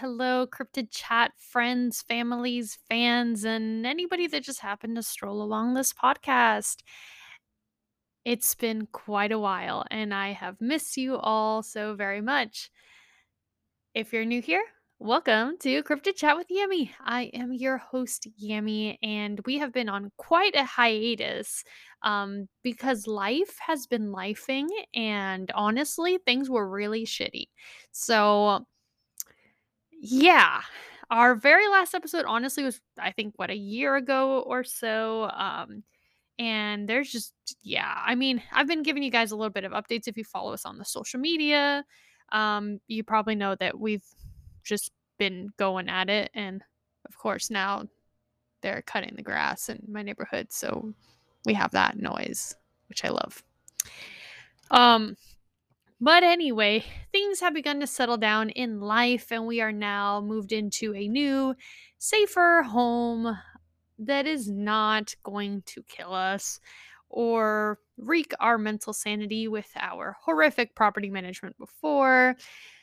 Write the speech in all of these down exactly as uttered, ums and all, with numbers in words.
hello, Cryptid Chat friends, families, fans, and anybody that just happened to stroll along this podcast. It's been quite a while, and I have missed you all so very much. If you're new here, welcome to Cryptid Chat with Yami. I am your host, Yami, and we have been on quite a hiatus um, because life has been lifing, and honestly, things were really shitty. So, yeah. Our very last episode honestly was I think what a year ago or so. Um and there's just yeah, I mean, I've been giving you guys a little bit of updates if you follow us on the social media. Um you probably know that we've just been going at it, and of course now they're cutting the grass in my neighborhood, so we have that noise, which I love. Um But anyway, things have begun to settle down in life, and we are now moved into a new, safer home that is not going to kill us or wreak our mental sanity with our horrific property management before.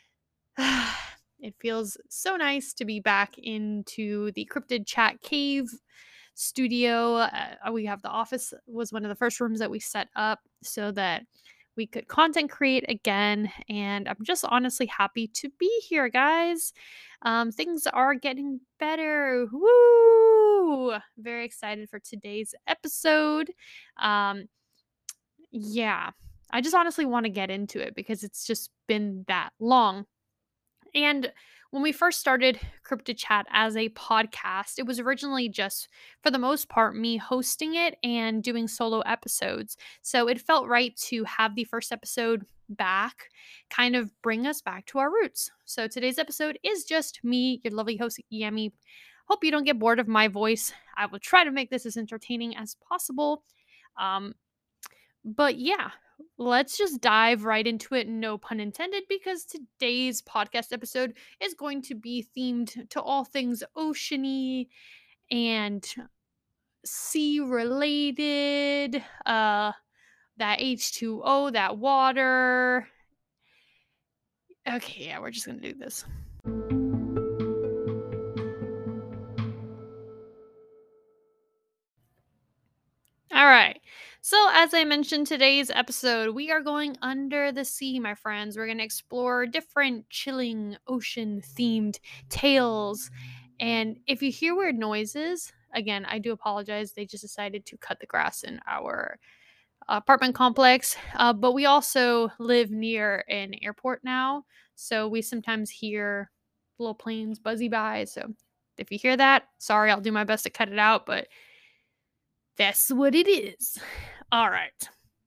It feels so nice to be back into the Cryptid Chat Cave studio. Uh, we have the office was one of the first rooms that we set up so that we could content create again, and I'm just honestly happy to be here, guys. Um, things are getting better. Woo! Very excited for today's episode. Um, yeah, I just honestly want to get into it because it's just been that long. And when we first started Cryptid Chat as a podcast, it was originally just, for the most part, me hosting it and doing solo episodes. So it felt right to have the first episode back, kind of bring us back to our roots. So today's episode is just me, your lovely host, Yami. Hope you don't get bored of my voice. I will try to make this as entertaining as possible. Um, but yeah, let's just dive right into it. No pun intended, because today's podcast episode is going to be themed to all things oceany and sea related. Uh, that H two O, that water. Okay, yeah, we're just gonna do this. All right. So, as I mentioned, today's episode, we are going under the sea, my friends. We're going to explore different chilling ocean themed tales. And if you hear weird noises, again, I do apologize. They just decided to cut the grass in our apartment complex. Uh, but we also live near an airport now. So, we sometimes hear little planes buzzy by. So, if you hear that, sorry, I'll do my best to cut it out. But that's what it is. All right.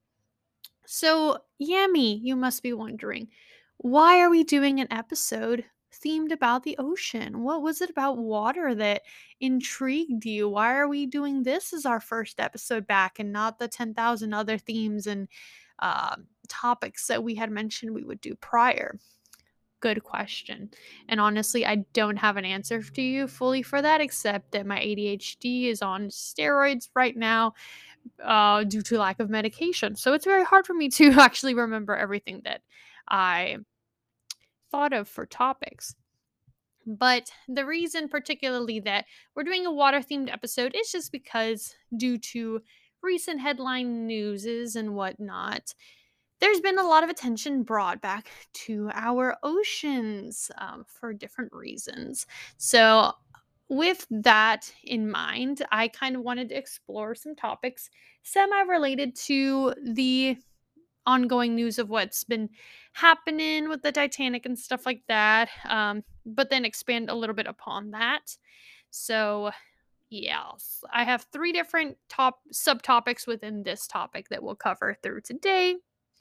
So, Yami, you must be wondering, why are we doing an episode themed about the ocean? What was it about water that intrigued you? Why are we doing this as our first episode back and not the ten thousand other themes and uh, topics that we had mentioned we would do prior? Good question. And honestly, I don't have an answer to you fully for that, except that my A D H D is on steroids right now uh, due to lack of medication. So it's very hard for me to actually remember everything that I thought of for topics. But the reason, particularly, that we're doing a water themed episode is just because, due to recent headline newses and whatnot, there's been a lot of attention brought back to our oceans um, for different reasons. So, with that in mind, I kind of wanted to explore some topics semi related to the ongoing news of what's been happening with the Titanic and stuff like that, um, but then expand a little bit upon that. So, yes, I have three different top subtopics within this topic that we'll cover through today.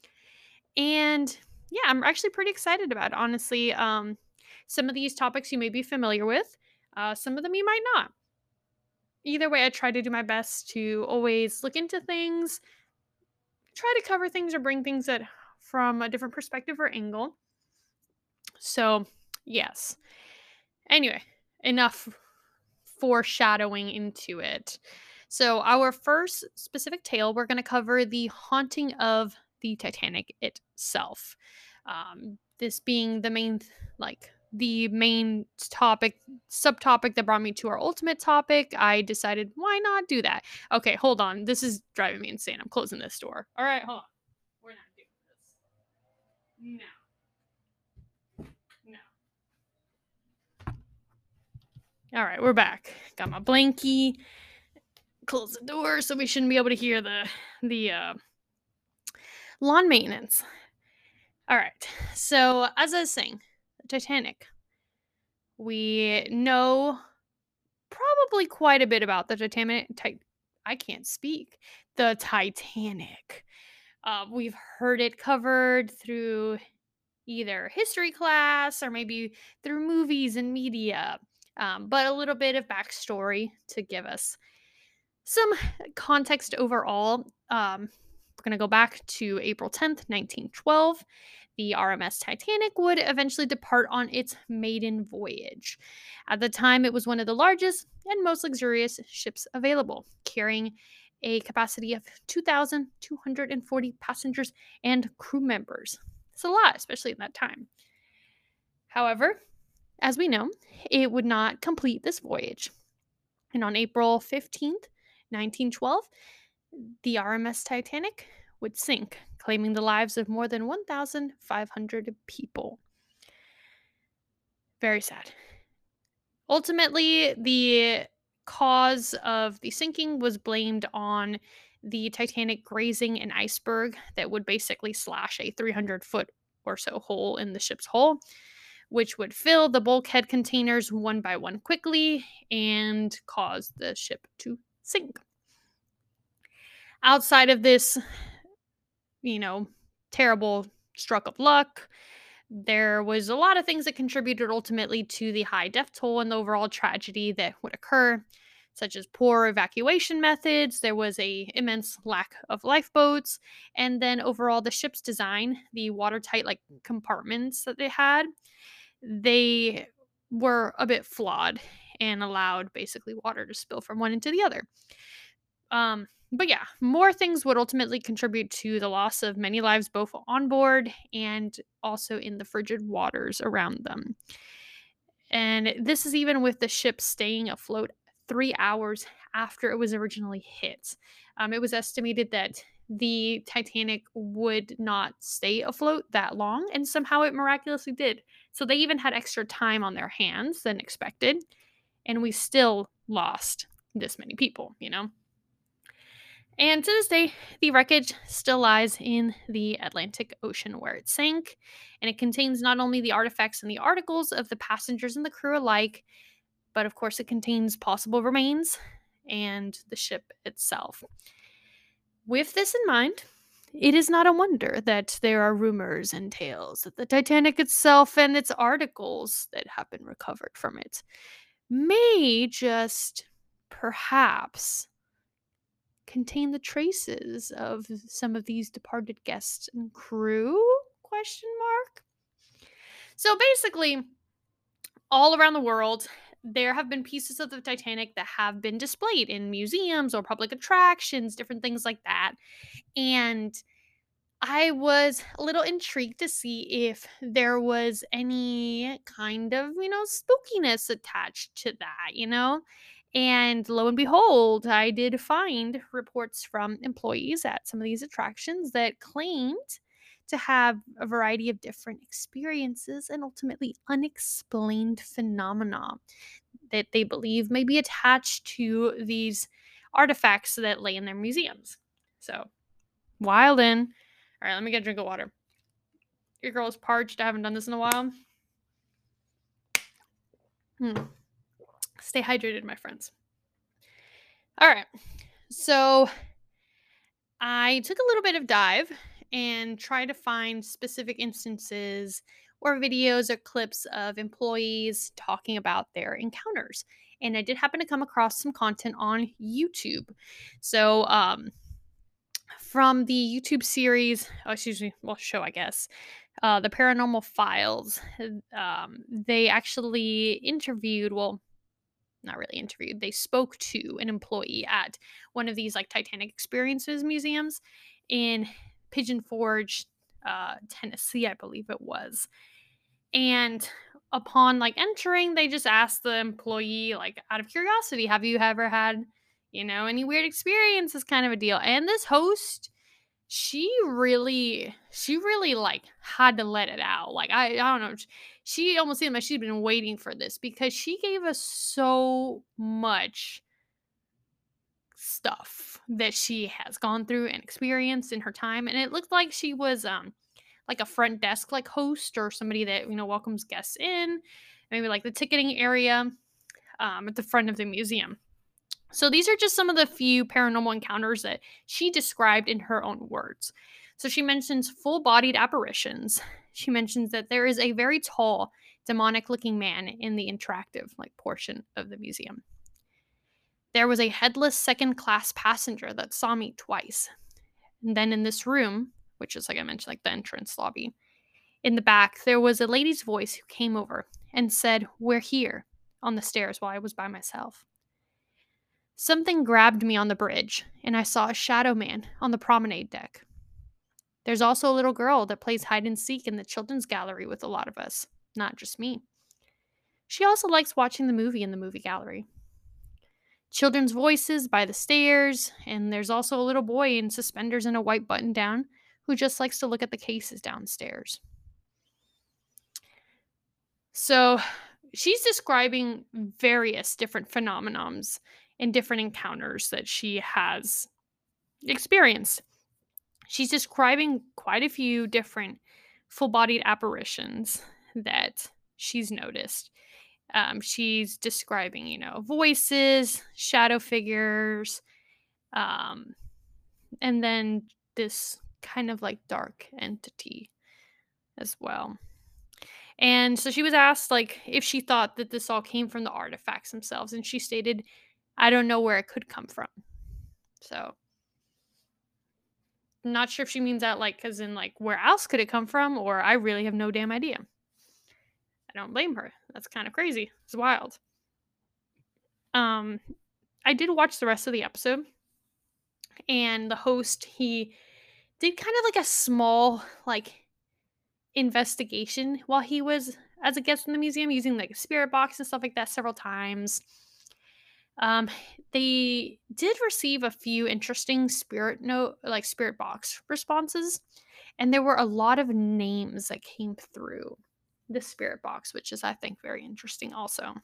And yeah, I'm actually pretty excited about it, honestly. Um, some of these topics you may be familiar with, uh, some of them you might not. Either way, I try to do my best to always look into things, try to cover things or bring things that from a different perspective or angle. So, yes. Anyway, enough foreshadowing into it. So, our first specific tale, we're going to cover the haunting of the Titanic itself. Um, this being the main, like, the main topic, subtopic that brought me to our ultimate topic, I decided why not do that. Okay, hold on. This is driving me insane. I'm closing this door. All right, hold on. We're not doing this. No. No. All right, we're back. Got my blankie. Close the door so we shouldn't be able to hear the the uh, lawn maintenance. All right. So as I was saying, the Titanic. We know probably quite a bit about the Titanic. Ti- I can't speak. The Titanic. Uh, we've heard it covered through either history class or maybe through movies and media. Um, but a little bit of backstory to give us some context overall. Um, we're going to go back to April tenth, nineteen twelve. The R M S Titanic would eventually depart on its maiden voyage. At the time, it was one of the largest and most luxurious ships available, carrying a capacity of two thousand two hundred forty passengers and crew members. It's a lot, especially in that time. However, as we know, it would not complete this voyage. And on April fifteenth, nineteen twelve, the R M S Titanic would sink, claiming the lives of more than one thousand five hundred people. Very sad. Ultimately, the cause of the sinking was blamed on the Titanic grazing an iceberg that would basically slash a three hundred foot or so hole in the ship's hull, which would fill the bulkhead containers one by one quickly and cause the ship to sink. Outside of this, you know, terrible stroke of luck, there was a lot of things that contributed ultimately to the high death toll and the overall tragedy that would occur, such as poor evacuation methods. There was a immense lack of lifeboats, and then overall the ship's design, the watertight like compartments that they had, they were a bit flawed and allowed basically water to spill from one into the other. Um, but yeah, more things would ultimately contribute to the loss of many lives, both on board and also in the frigid waters around them. And this is even with the ship staying afloat three hours after it was originally hit. Um, it was estimated that the Titanic would not stay afloat that long, and somehow it miraculously did. So they even had extra time on their hands than expected, and we still lost this many people, you know? And to this day, the wreckage still lies in the Atlantic Ocean where it sank, and it contains not only the artifacts and the articles of the passengers and the crew alike, but of course, it contains possible remains and the ship itself. With this in mind, it is not a wonder that there are rumors and tales that the Titanic itself and its articles that have been recovered from it may just perhaps contain the traces of some of these departed guests and crew? Question mark. So basically, all around the world, there have been pieces of the Titanic that have been displayed in museums or public attractions, different things like that. And I was a little intrigued to see if there was any kind of, you know, spookiness attached to that, you know? And lo and behold, I did find reports from employees at some of these attractions that claimed to have a variety of different experiences and ultimately unexplained phenomena that they believe may be attached to these artifacts that lay in their museums. So, wild in. All right, let me get a drink of water. Your girl is parched. I haven't done this in a while. Hmm. Stay hydrated, my friends. All right. So I took a little bit of dive and tried to find specific instances or videos or clips of employees talking about their encounters. And I did happen to come across some content on YouTube. So, um, from the YouTube series, oh, excuse me, well, show, I guess, uh, the Paranormal Files, um, they actually interviewed, well, not really interviewed, they spoke to an employee at one of these like Titanic Experiences museums in Pigeon Forge, uh, Tennessee, I believe it was. And upon like entering, they just ask the employee, like, out of curiosity, have you ever had, you know, any weird experiences, kind of a deal. And this host, she really, she really like had to let it out. Like, I, I don't know. sh- She almost seemed like she'd been waiting for this because she gave us so much stuff that she has gone through and experienced in her time. And it looked like she was um like a front desk like host or somebody that, you know, welcomes guests in, maybe like the ticketing area um, at the front of the museum. So these are just some of the few paranormal encounters that she described in her own words. So she mentions full-bodied apparitions. She mentions that there is a very tall demonic looking man in the interactive like portion of the museum. There was a headless second class passenger that saw me twice. And then in this room, which is like I mentioned, like the entrance lobby, in the back, there was a lady's voice who came over and said, "We're here," on the stairs while I was by myself. Something grabbed me on the bridge, and I saw a shadow man on the promenade deck. There's also a little girl that plays hide and seek in the children's gallery with a lot of us, not just me. She also likes watching the movie in the movie gallery. Children's voices by the stairs, and there's also a little boy in suspenders and a white button down who just likes to look at the cases downstairs. So she's describing various different phenomenons and different encounters that she has experienced. She's describing quite a few different full bodied apparitions that she's noticed. Um, she's describing, you know, voices, shadow figures, um, and then this kind of like dark entity as well. And so she was asked like if she thought that this all came from the artifacts themselves, and she stated, "I don't know where it could come from." So I'm not sure if she means that like cuz in like where else could it come from, or I really have no damn idea. I don't blame her. That's kind of crazy. It's wild. Um I did watch the rest of the episode, and the host, he did kind of like a small like investigation while he was as a guest in the museum, using like a spirit box and stuff like that several times. Um, they did receive a few interesting spirit note, like spirit box responses, and there were a lot of names that came through the spirit box, which is, I think, very interesting also.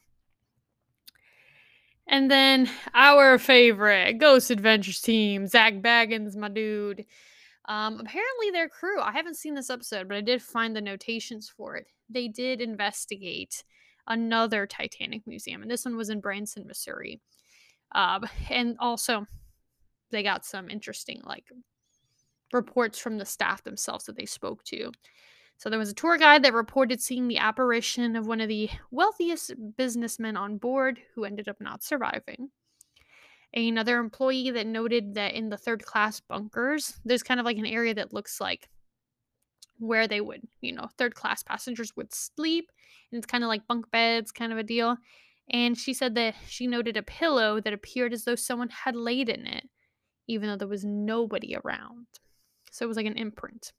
And then our favorite Ghost Adventures team, Zach Baggins, my dude. Um, apparently, their crew, I haven't seen this episode, but I did find the notations for it. They did investigate another Titanic museum, and this one was in Branson, Missouri. Um, and also, they got some interesting, like, reports from the staff themselves that they spoke to. So, there was a tour guide that reported seeing the apparition of one of the wealthiest businessmen on board who ended up not surviving. Another employee that noted that in the third class bunkers, there's kind of like an area that looks like where they would, you know, third class passengers would sleep. And it's kind of like bunk beds, kind of a deal. And she said that she noted a pillow that appeared as though someone had laid in it, even though there was nobody around. So it was like an imprint.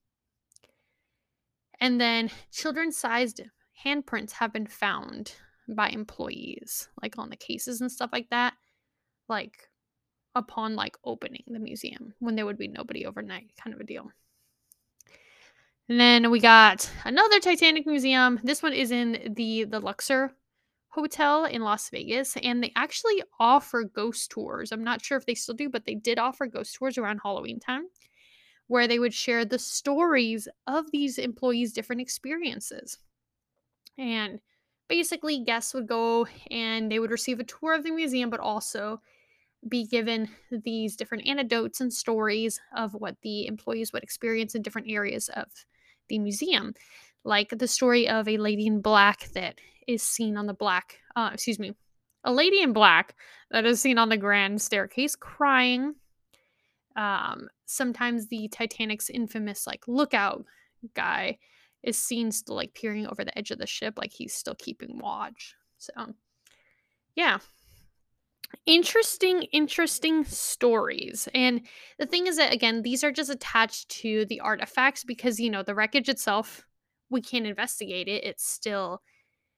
And then children sized handprints have been found by employees, like on the cases and stuff like that. Like upon like opening the museum when there would be nobody overnight, kind of a deal. And then we got another Titanic museum. This one is in the the Luxor Hotel in Las Vegas, and they actually offer ghost tours. I'm not sure if they still do, but they did offer ghost tours around Halloween time, where they would share the stories of these employees' different experiences. And basically, guests would go and they would receive a tour of the museum, but also be given these different anecdotes and stories of what the employees would experience in different areas of the museum. Like the story of a lady in black that is seen on the black, uh, excuse me, a lady in black that is seen on the grand staircase crying. Um, sometimes the Titanic's infamous, like, lookout guy is seen still, like, peering over the edge of the ship, like he's still keeping watch. So, yeah, interesting interesting stories. And the thing is that, again, these are just attached to the artifacts because, you know, the wreckage itself, we can't investigate it. It's still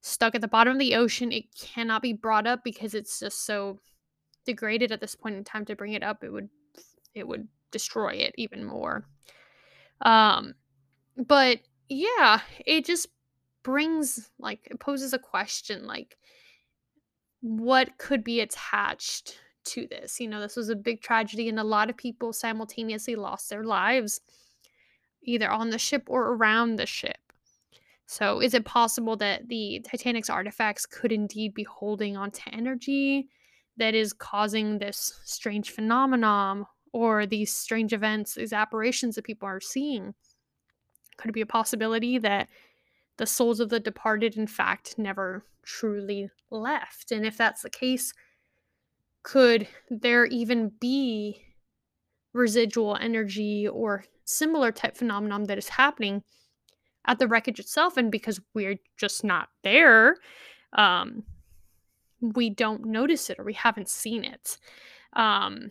stuck at the bottom of the ocean. It cannot be brought up because it's just so degraded at this point in time. To bring it up, it would it would destroy it even more. Um, but yeah, it just brings like it poses a question like what could be attached to this? You know, this was a big tragedy and a lot of people simultaneously lost their lives either on the ship or around the ship. So, is it possible that the Titanic's artifacts could indeed be holding on to energy that is causing this strange phenomenon or these strange events, these apparitions that people are seeing? Could it be a possibility that the souls of the departed, in fact, never truly left? And if that's the case, could there even be residual energy or similar type phenomenon that is happening at the wreckage itself? And because we're just not there, um, we don't notice it or we haven't seen it. Um,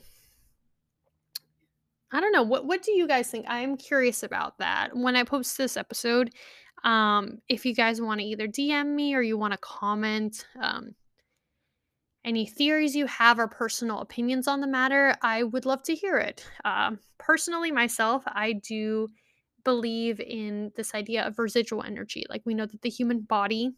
I don't know. What what do you guys think? I'm curious about that. When I post this episode, um, if you guys want to either D M me or you want to comment, um, any theories you have or personal opinions on the matter, I would love to hear it. Um, personally, myself, I do believe in this idea of residual energy. Like, we know that the human body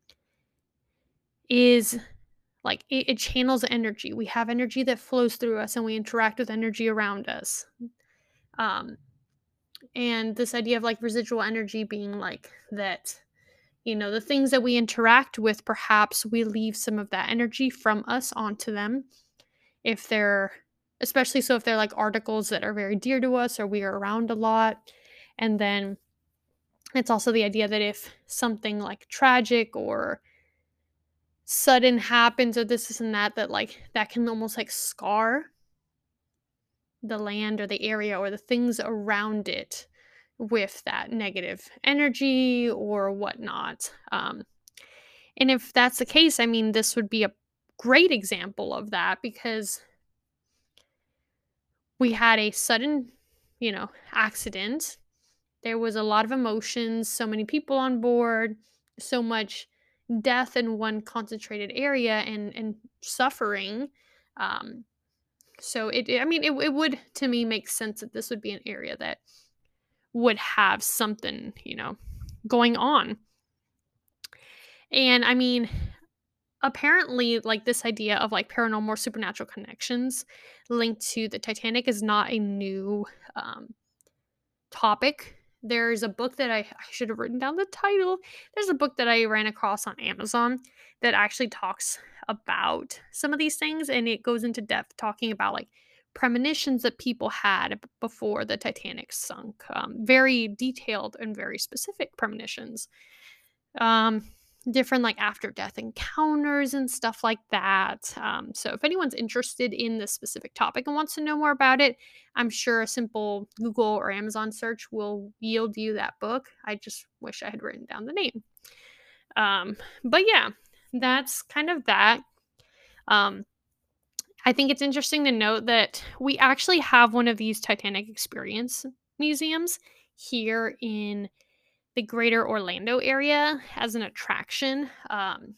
is like it, it channels energy. We have energy that flows through us and we interact with energy around us. Um, and this idea of like residual energy being like that, you know, the things that we interact with, perhaps we leave some of that energy from us onto them if they're, especially so if they're like articles that are very dear to us or we are around a lot. And then it's also the idea that if something like tragic or sudden happens or this, this and that, that like that can almost like scar the land or the area or the things around it with that negative energy or whatnot. Um, and if that's the case, I mean, this would be a great example of that because we had a sudden, you know, accident. There was a lot of emotions, so many people on board, so much death in one concentrated area and and suffering. Um, so it, I mean, it, it would to me make sense that this would be an area that would have something, you know, going on. And I mean, apparently, like this idea of like paranormal or supernatural connections linked to the Titanic is not a new um, topic. There's a book that I, I should have written down the title. There's a book that I ran across on Amazon that actually talks about some of these things and it goes into depth talking about like premonitions that people had b- before the Titanic sunk. Um, very detailed and very specific premonitions. Um, different like after death encounters and stuff like that. Um, so if anyone's interested in this specific topic and wants to know more about it, I'm sure a simple Google or Amazon search will yield you that book. I just wish I had written down the name. Um, but yeah, that's kind of that. Um, I think it's interesting to note that we actually have one of these Titanic experience museums here in the greater Orlando area as an attraction. Um,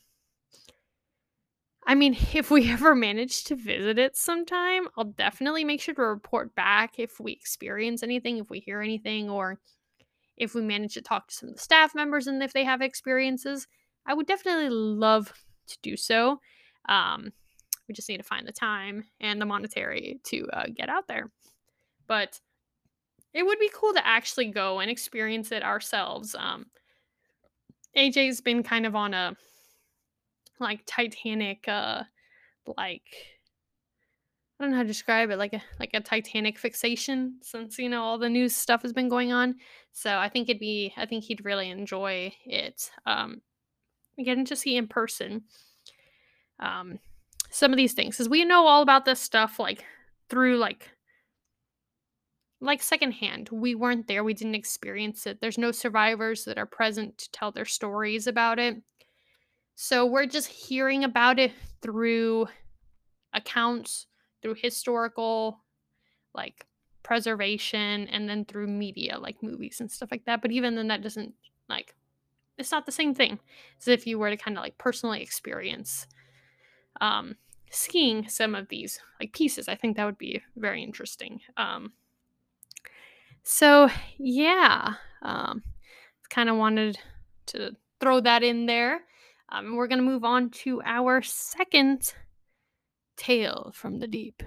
I mean, if we ever manage to visit it sometime, I'll definitely make sure to report back if we experience anything, if we hear anything, or if we manage to talk to some of the staff members and if they have experiences. I would definitely love to do so. Um, we just need to find the time and the monetary to uh, get out there. But it would be cool to actually go and experience it ourselves. Um, A J's been kind of on a like Titanic, uh, like I don't know how to describe it, like a like a Titanic fixation since you know all the news stuff has been going on. So I think it'd be, I think he'd really enjoy it. Um, getting to see in person, um, some of these things, because we know all about this stuff like through like like secondhand. We weren't there, we didn't experience it. There's no survivors that are present to tell their stories about it. So we're just hearing about it through accounts, through historical like preservation, and then through media like movies and stuff like that. But even then that doesn't like it's not the same thing as if you were to kind of like personally experience um, skiing some of these like pieces. I think that would be very interesting. Um, so yeah, um, kind of wanted to throw that in there. Um, we're gonna move on to our second tale from the deep.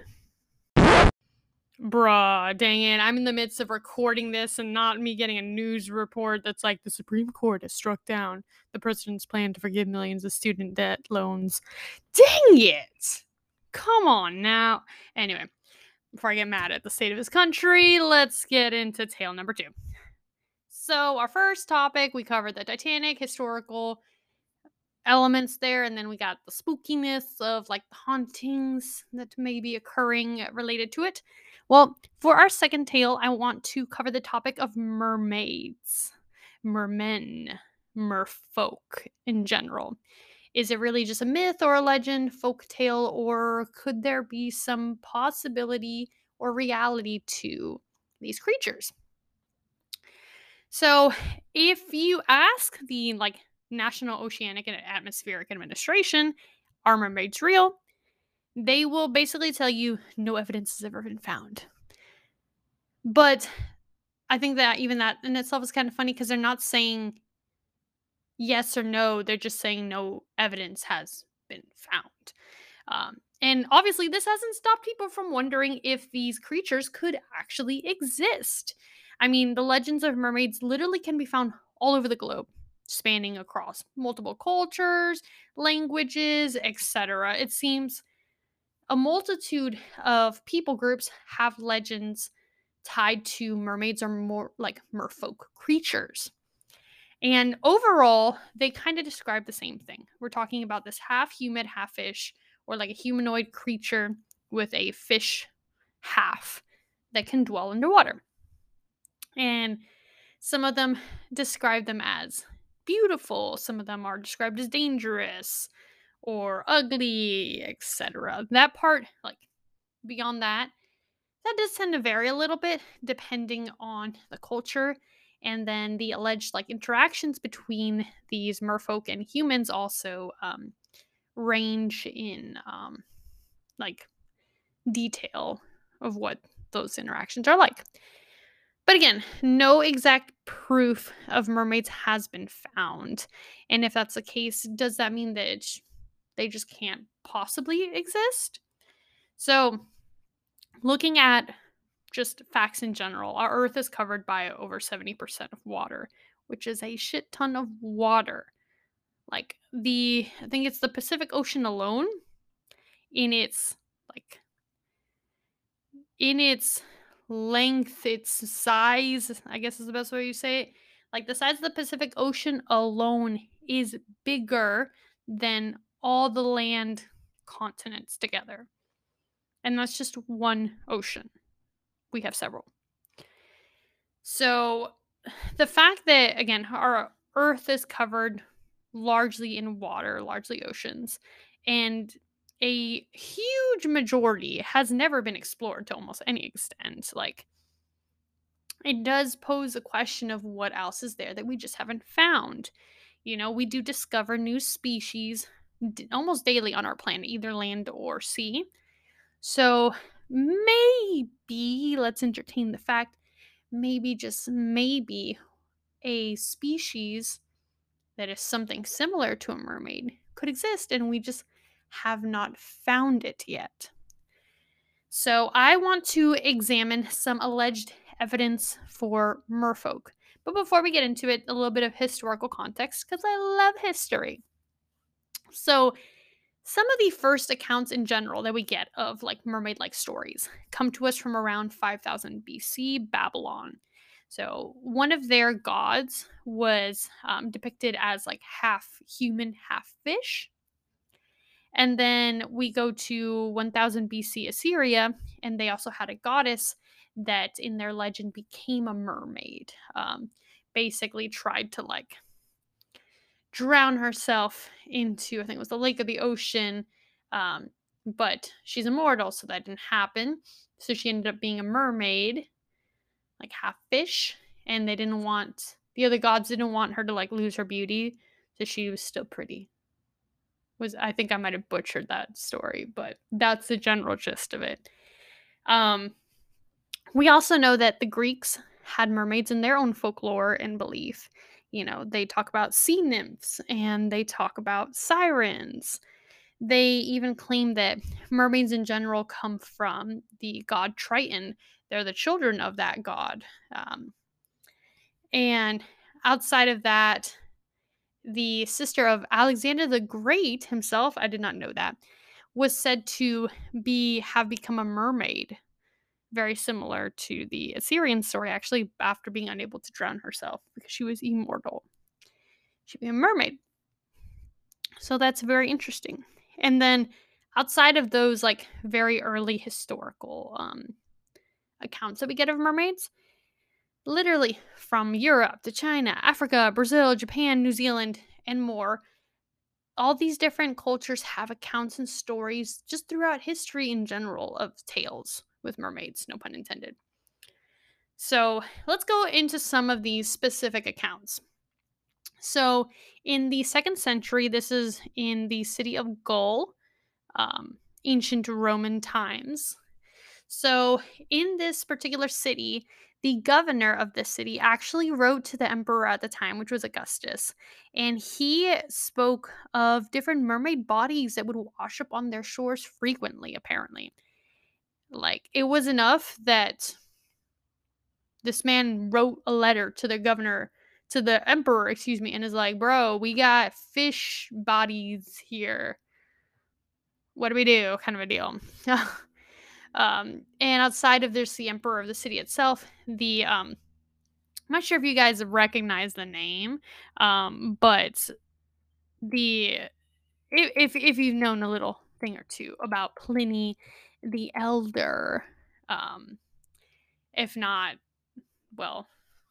Bruh, dang it. I'm in the midst of recording this and not me getting a news report that's like the Supreme Court has struck down the president's plan to forgive millions of student debt loans. Dang it! Come on now. Anyway, before I get mad at the state of this country, let's get into tale number two. So, our first topic, we covered the Titanic, historical elements there, and then we got the spookiness of like the hauntings that may be occurring related to it. Well, for our second tale, I want to cover the topic of mermaids, mermen, merfolk in general. Is it really just a myth or a legend, folk tale, or could there be some possibility or reality to these creatures? So, if you ask the like National Oceanic and Atmospheric Administration, are mermaids real? They will basically tell you no evidence has ever been found. But I think that even that in itself is kind of funny because they're not saying yes or no, they're just saying no evidence has been found. Um, and obviously, this hasn't stopped people from wondering if these creatures could actually exist. I mean, the legends of mermaids literally can be found all over the globe, spanning across multiple cultures, languages, et cetera. It seems a multitude of people groups have legends tied to mermaids or more like merfolk creatures. And overall, they kind of describe the same thing. We're talking about this half human, half fish, or like a humanoid creature with a fish half that can dwell underwater. And some of them describe them as beautiful, some of them are described as dangerous or ugly, et cetera. That part, like beyond that, that does tend to vary a little bit depending on the culture. And then the alleged like interactions between these merfolk and humans also um, range in um, like detail of what those interactions are like. But again, no exact proof of mermaids has been found. And if that's the case, does that mean that it's, they just can't possibly exist? So, looking at just facts in general, our Earth is covered by over seventy percent of water, which is a shit ton of water. Like the, I think it's the Pacific Ocean alone, in its like in its length, its size, I guess is the best way you say it. Like the size of the Pacific Ocean alone is bigger than all the land continents together. And that's just one ocean. We have several. So the fact that, again, our Earth is covered largely in water, largely oceans, and a huge majority has never been explored to almost any extent. Like, it does pose a question of what else is there that we just haven't found. You know, we do discover new species d- almost daily on our planet, either land or sea. So maybe let's entertain the fact, maybe just maybe a species that is something similar to a mermaid could exist and we just have not found it yet. So, I want to examine some alleged evidence for merfolk. But before we get into it, a little bit of historical context because I love history. So, some of the first accounts in general that we get of like mermaid like stories come to us from around five thousand B C Babylon. So, one of their gods was um, depicted as like half human, half fish. And then we go to one thousand B C Assyria, and they also had a goddess that in their legend became a mermaid. Um, basically, tried to like drown herself into, I think it was the lake of the ocean. Um, but she's immortal, so that didn't happen. So she ended up being a mermaid, like half fish, and they didn't want The other gods didn't want her to like lose her beauty, so she was still pretty. Was I think I might have butchered that story, but that's the general gist of it. Um, we also know that the Greeks had mermaids in their own folklore and belief. You know, they talk about sea nymphs and they talk about sirens. They even claim that mermaids in general come from the god Triton. They're the children of that god. Um, and outside of that, the sister of Alexander the Great himself, I did not know that, was said to be have become a mermaid, very similar to the Assyrian story, actually, after being unable to drown herself because she was immortal. She'd be a mermaid. So that's very interesting. And then outside of those like very early historical um, accounts that we get of mermaids, literally from Europe to China, Africa, Brazil, Japan, New Zealand, and more, all these different cultures have accounts and stories just throughout history in general of tales with mermaids, no pun intended. So let's go into some of these specific accounts. So in the second century, this is in the city of Gaul, um, ancient Roman times. So in this particular city, the governor of this city actually wrote to the emperor at the time, which was Augustus, and he spoke of different mermaid bodies that would wash up on their shores frequently, apparently. Like, it was enough that this man wrote a letter to the governor, to the emperor, excuse me, and is like, bro, we got fish bodies here. What do we do? Kind of a deal. um, and outside of this, the emperor of the city itself, the um, I'm not sure if you guys recognize the name, um, but the if if if you've known a little thing or two about Pliny the Elder, um, if not, well,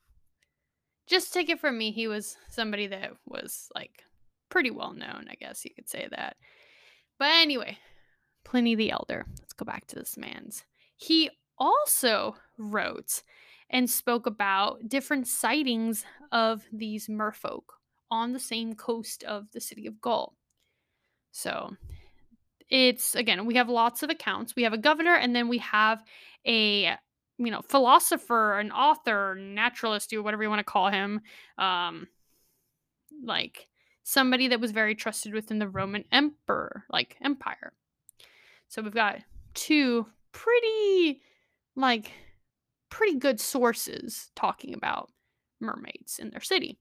just take it from me, he was somebody that was like pretty well known, I guess you could say that. But anyway, Pliny the Elder. Let's go back to this man's. He also wrote and spoke about different sightings of these merfolk on the same coast of the city of Gaul. So it's, again, we have lots of accounts. We have a governor, and then we have a you know philosopher, an author, naturalist, or whatever you want to call him, um, like somebody that was very trusted within the Roman emperor, like empire. So we've got two pretty, like, pretty good sources talking about mermaids in their city.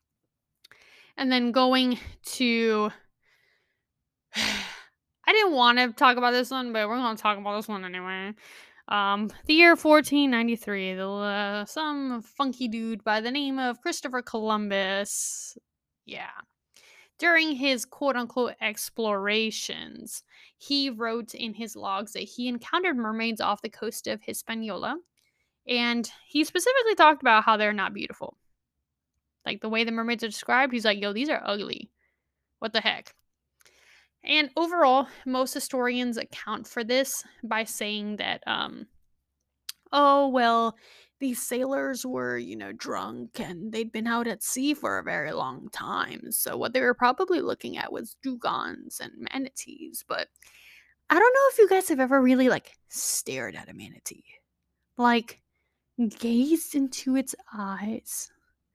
And then going to I didn't want to talk about this one, but we're going to talk about this one anyway. Um, the year fourteen ninety-three, the, uh, some funky dude by the name of Christopher Columbus, yeah, during his quote-unquote explorations, he wrote in his logs that he encountered mermaids off the coast of Hispaniola, and he specifically talked about how they're not beautiful. Like, the way the mermaids are described, he's like, yo, these are ugly. What the heck? And overall, most historians account for this by saying that, um, oh, well, these sailors were, you know, drunk and they'd been out at sea for a very long time. So what they were probably looking at was dugongs and manatees. But I don't know if you guys have ever really, like, stared at a manatee. Like, gazed into its eyes.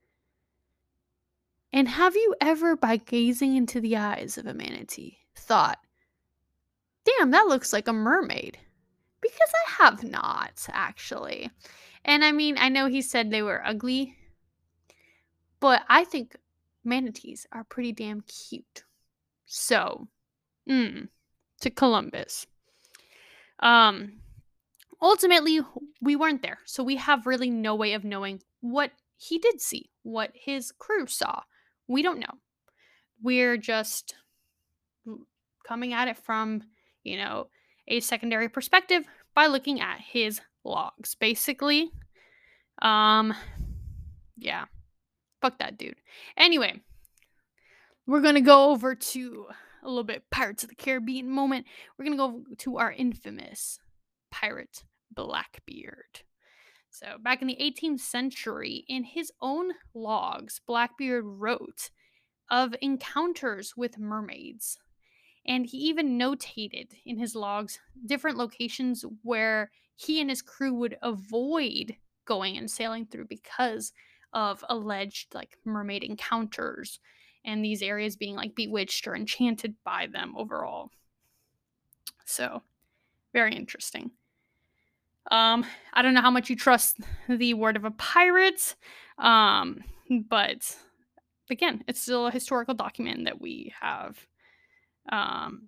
And have you ever, by gazing into the eyes of a manatee, thought, damn, that looks like a mermaid? Because I have not, actually. And I mean, I know he said they were ugly, but I think manatees are pretty damn cute. So, mm, to Columbus. Um, ultimately, we weren't there, so we have really no way of knowing what he did see, what his crew saw. We don't know. We're just coming at it from, you know, a secondary perspective by looking at his logs, basically. Um, yeah, fuck that dude. Anyway, we're gonna go over to a little bit Pirates of the Caribbean moment. We're gonna go to our infamous pirate Blackbeard. So, back in the eighteenth century, in his own logs, Blackbeard wrote of encounters with mermaids. And he even notated in his logs different locations where he and his crew would avoid going and sailing through because of alleged like mermaid encounters and these areas being like bewitched or enchanted by them overall. So, very interesting. Um, I don't know how much you trust the word of a pirate, um, but again, it's still a historical document that we have. Um,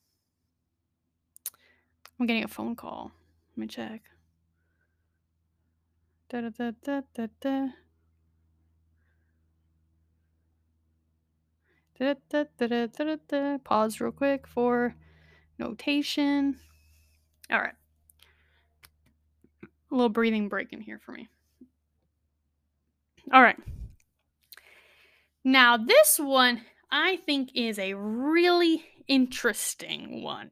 I'm getting a phone call. Let me check. Da, da, da, da, da, da. Da, da, da, da, da, da, da. Pause real quick for notation. All right. A little breathing break in here for me. All right. Now, this one I think is a really interesting one.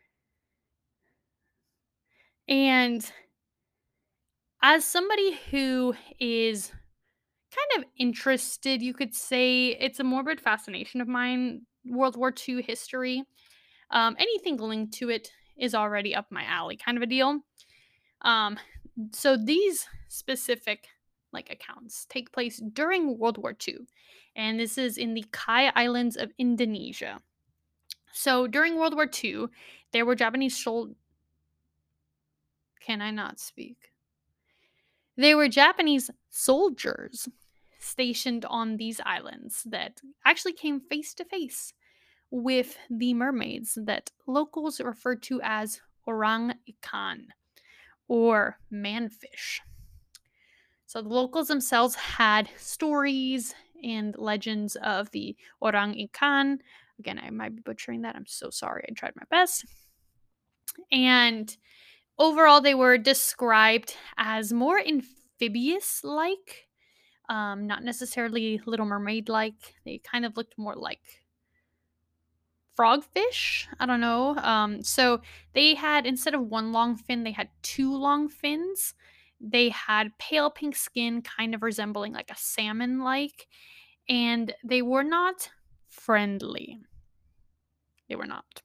And as somebody who is kind of interested, you could say it's a morbid fascination of mine, World War two history. Um, anything linked to it is already up my alley, kind of a deal. Um, so these specific like accounts take place during World War two, and this is in the Kai Islands of Indonesia. So during World War two, there were Japanese soldiers. Can I not speak? They were Japanese soldiers stationed on these islands that actually came face to face with the mermaids that locals refer to as orang ikan or manfish. So the locals themselves had stories and legends of the orang ikan. Again, I might be butchering that. I'm so sorry. I tried my best. And overall, they were described as more amphibious like, um, not necessarily Little Mermaid like. They kind of looked more like frogfish. I don't know. Um, so they had, instead of one long fin, they had two long fins. They had pale pink skin, kind of resembling like a salmon like, and they were not friendly. They were not.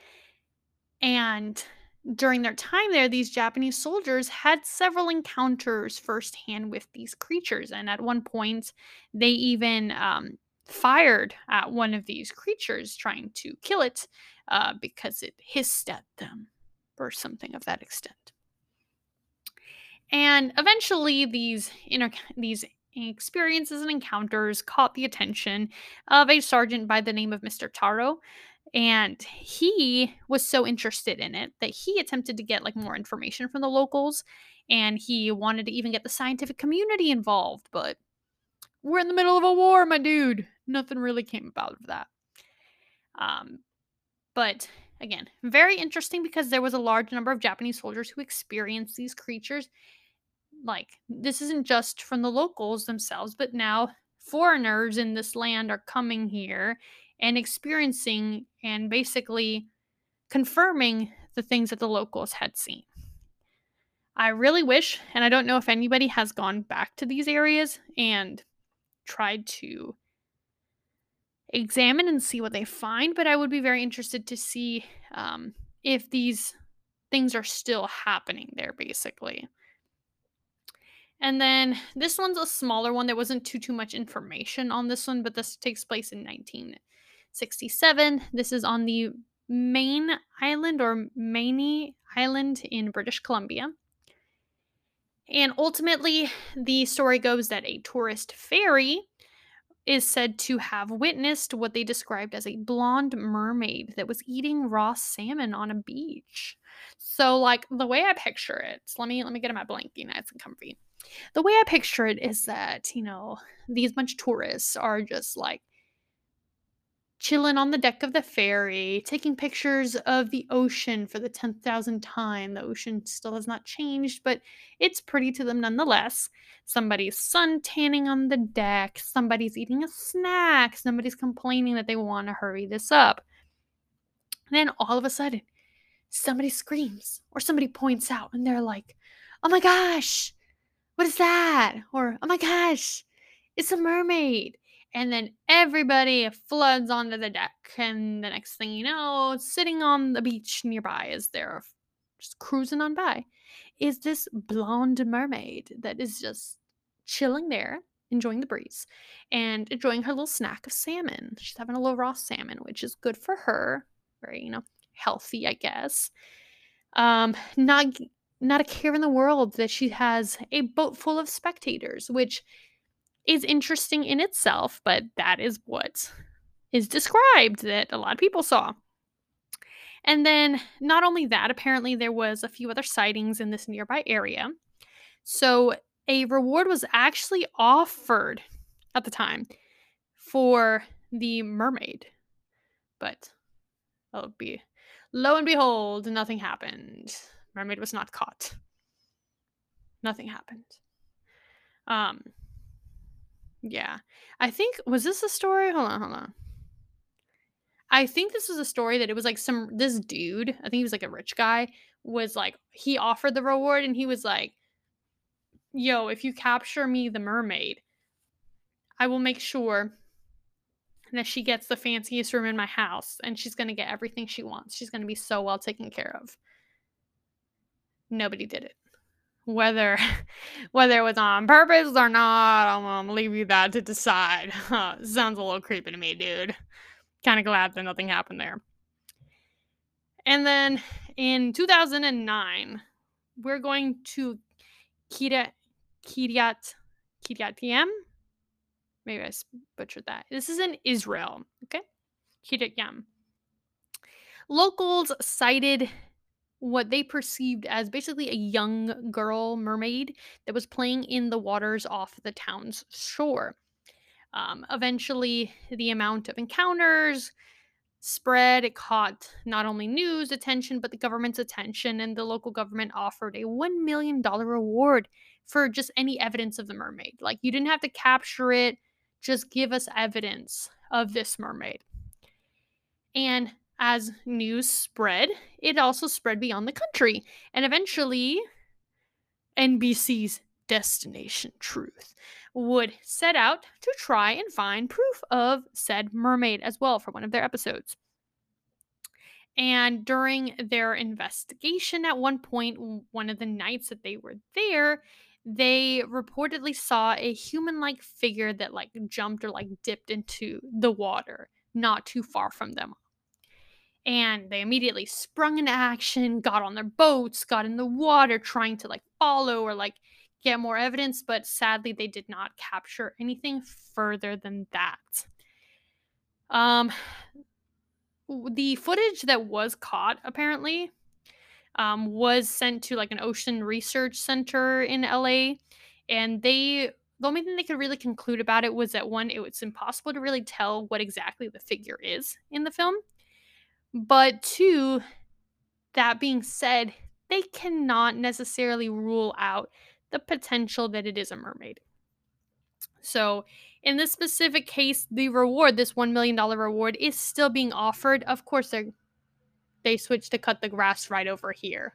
And during their time there, these Japanese soldiers had several encounters firsthand with these creatures. And at one point, they even um, fired at one of these creatures, trying to kill it uh, because it hissed at them or something of that extent. And eventually, these inter- these experiences and encounters caught the attention of a sergeant by the name of Mister Taro, and he was so interested in it that he attempted to get like more information from the locals, and he wanted to even get the scientific community involved, but we're in the middle of a war, my dude. Nothing really came about of that. Um, but again, very interesting because there was a large number of Japanese soldiers who experienced these creatures. Like, this isn't just from the locals themselves, but now foreigners in this land are coming here and experiencing and basically confirming the things that the locals had seen. I really wish, and I don't know if anybody has gone back to these areas and tried to examine and see what they find, but I would be very interested to see um, if these things are still happening there, basically. And then this one's a smaller one. There wasn't too too much information on this one, but this takes place in nineteen sixty-seven. This is on the Main Island or Maney Island in British Columbia. And ultimately, the story goes that a tourist ferry is said to have witnessed what they described as a blonde mermaid that was eating raw salmon on a beach. So, like the way I picture it, so let me let me get in my blankie nice and comfy. The way I picture it is that, you know, these bunch of tourists are just like chilling on the deck of the ferry, taking pictures of the ocean for the ten thousandth time. The ocean still has not changed, but it's pretty to them nonetheless. Somebody's sun tanning on the deck, somebody's eating a snack, somebody's complaining that they want to hurry this up. And then all of a sudden, somebody screams or somebody points out and they're like, oh my gosh, what is that? Or, oh my gosh, it's a mermaid. And then everybody floods onto the deck. And the next thing you know, sitting on the beach nearby as they're just cruising on by, is this blonde mermaid that is just chilling there, enjoying the breeze, and enjoying her little snack of salmon. She's having a little raw salmon, which is good for her. Very, you know, healthy, I guess. Um, not not a care in the world that she has a boat full of spectators, which is interesting in itself, but that is what is described that a lot of people saw. And then, not only that, apparently there was a few other sightings in this nearby area. So, a reward was actually offered at the time for the mermaid. But, oh, be lo and behold, nothing happened. Mermaid was not caught. Nothing happened. Um, yeah. I think was this a story? Hold on, hold on. I think this was a story that it was like some this dude, I think he was like a rich guy, was like he offered the reward and he was like, "Yo, if you capture me the mermaid, I will make sure that she gets the fanciest room in my house and she's going to get everything she wants. She's going to be so well taken care of." Nobody did it. Whether whether it was on purpose or not, I'm gonna leave you that to decide. Sounds a little creepy to me, dude. Kind of glad that nothing happened there. And then in two thousand nine, we're going to Kiryat Kiryat Kiryat Yam. Maybe I butchered that. This is in Israel. Okay, Kiryat Yam. Locals cited what they perceived as basically a young girl mermaid that was playing in the waters off the town's shore. Um, eventually, the amount of encounters spread. It caught not only news attention, but the government's attention, and the local government offered a one million dollars reward for just any evidence of the mermaid. Like, you didn't have to capture it, just give us evidence of this mermaid. And as news spread, it also spread beyond the country. And eventually, N B C's Destination Truth would set out to try and find proof of said mermaid as well for one of their episodes. And during their investigation, at one point, one of the nights that they were there, they reportedly saw a human like figure that like jumped or like dipped into the water not too far from them. And they immediately sprung into action, got on their boats, got in the water, trying to like follow or like get more evidence. But sadly, they did not capture anything further than that. Um, the footage that was caught apparently um, was sent to like an ocean research center in L A, and they the only thing they could really conclude about it was that one, it was impossible to really tell what exactly the figure is in the film, but two, that being said, they cannot necessarily rule out the potential that it is a mermaid. So, in this specific case, the reward, this one million dollars reward, is still being offered. Of course, they they switched to cut the grass right over here.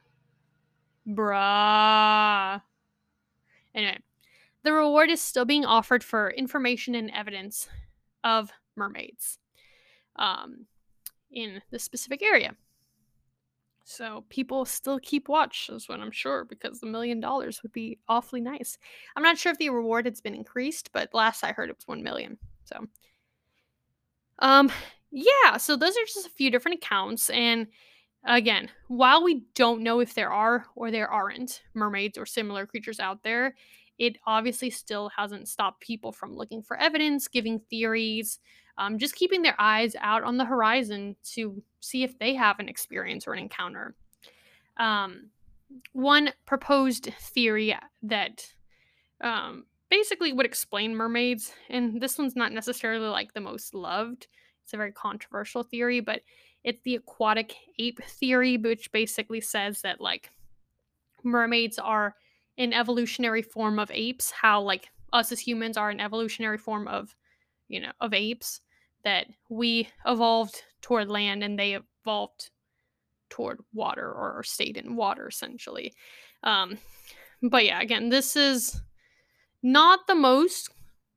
Bruh. Anyway, the reward is still being offered for information and evidence of mermaids um, in the specific area. So people still keep watch, is what I'm sure, because the million dollars would be awfully nice. I'm not sure if the reward has been increased, but last I heard it was one million. So, um, yeah. So those are just a few different accounts, and again, while we don't know if there are or there aren't mermaids or similar creatures out there, it obviously still hasn't stopped people from looking for evidence, giving theories, um, just keeping their eyes out on the horizon to see if they have an experience or an encounter. Um, one proposed theory that um, basically would explain mermaids, and this one's not necessarily like the most loved. It's a very controversial theory, but it's the aquatic ape theory, which basically says that like mermaids are an evolutionary form of apes, how like us as humans are an evolutionary form of, you know, of apes, that we evolved toward land and they evolved toward water or stayed in water essentially. Um, But yeah, again, this is not the most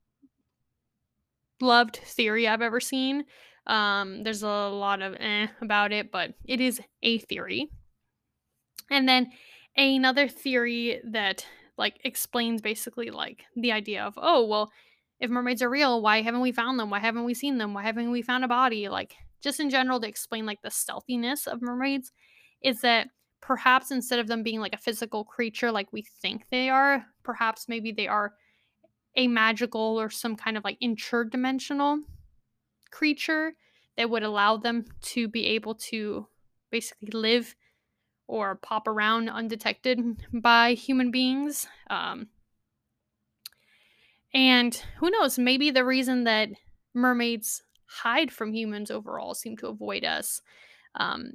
loved theory I've ever seen. Um, there's a lot of eh about it, but it is a theory. And then another theory that like explains basically like the idea of, oh, well, if mermaids are real, why haven't we found them? Why haven't we seen them? Why haven't we found a body? Like just in general to explain like the stealthiness of mermaids is that perhaps instead of them being like a physical creature like we think they are, perhaps maybe they are a magical or some kind of like interdimensional creature that would allow them to be able to basically live or pop around undetected by human beings. Um, and who knows, maybe the reason that mermaids hide from humans overall, seem to avoid us, um,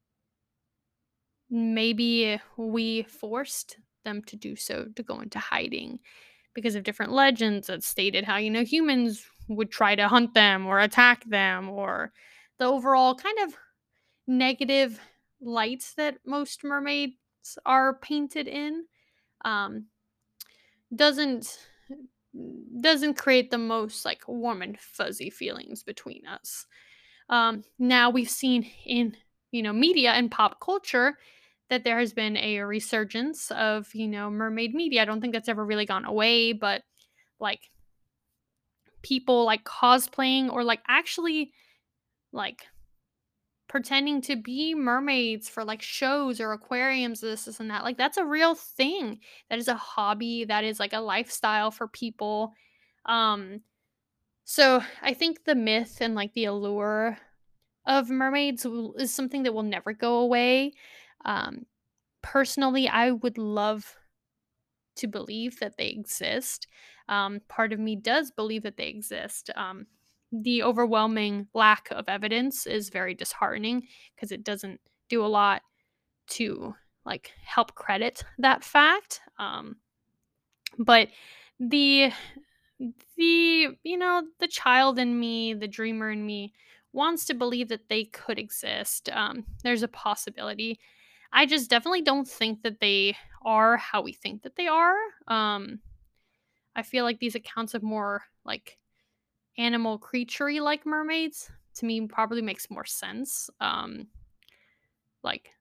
maybe we forced them to do so, to go into hiding because of different legends that stated how, you know, humans would try to hunt them or attack them, or the overall kind of negative lights that most mermaids are painted in. Um, doesn't doesn't create the most like warm and fuzzy feelings between us. Um, now we've seen in, you know, media and pop culture that there has been a resurgence of, you know, mermaid media. I don't think that's ever really gone away, but like people like cosplaying or like actually like pretending to be mermaids for like shows or aquariums, this, this, and that. Like that's a real thing. That is a hobby. That is like a lifestyle for people. Um, so I think the myth and like the allure of mermaids will, is something that will never go away. Um, Personally, I would love to believe that they exist. Um, part of me does believe that they exist. Um, the overwhelming lack of evidence is very disheartening because it doesn't do a lot to like help credit that fact. Um, but the the you know the child in me, the dreamer in me, wants to believe that they could exist. Um, there's a possibility. I just definitely don't think that they are how we think that they are. Um, I feel like these accounts of more like animal creaturey like mermaids to me probably makes more sense. Um, like